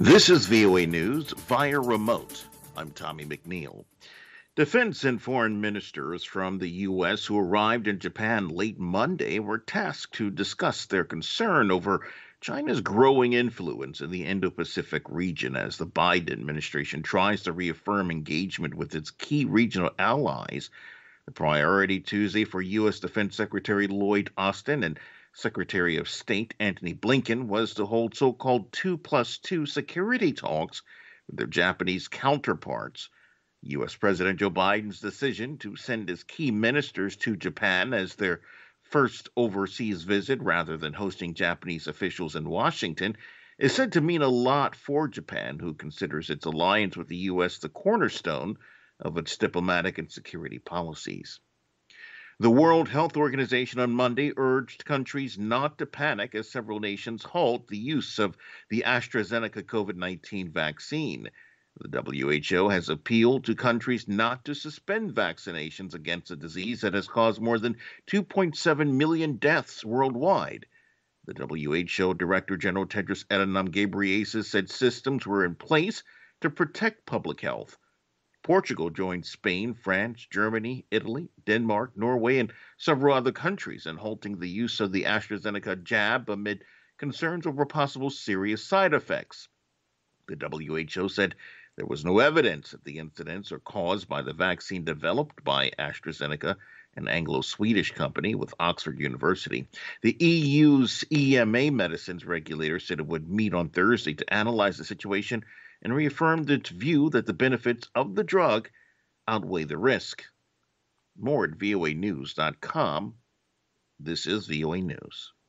This is VOA News via remote. I'm Tommy McNeil. Defense and foreign ministers from the U.S. who arrived in Japan late Monday were tasked to discuss their concern over China's growing influence in the Indo-Pacific region as the Biden administration tries to reaffirm engagement with its key regional allies. The priority Tuesday for U.S. Defense Secretary Lloyd Austin and Secretary of State Antony Blinken was to hold so-called 2+2 security talks with their Japanese counterparts. U.S. President Joe Biden's decision to send his key ministers to Japan as their first overseas visit rather than hosting Japanese officials in Washington is said to mean a lot for Japan, who considers its alliance with the U.S. the cornerstone of its diplomatic and security policies. The World Health Organization on Monday urged countries not to panic as several nations halt the use of the AstraZeneca COVID-19 vaccine. The WHO has appealed to countries not to suspend vaccinations against a disease that has caused more than 2.7 million deaths worldwide. The WHO Director General Tedros Adhanom Ghebreyesus said systems were in place to protect public health. Portugal joined Spain, France, Germany, Italy, Denmark, Norway, and several other countries in halting the use of the AstraZeneca jab amid concerns over possible serious side effects. The WHO said there was no evidence that the incidents are caused by the vaccine developed by AstraZeneca, an Anglo-Swedish company with Oxford University. The EU's EMA medicines regulator said it would meet on Thursday to analyze the situation and reaffirmed its view that the benefits of the drug outweigh the risk. More at voanews.com. This is VOA News.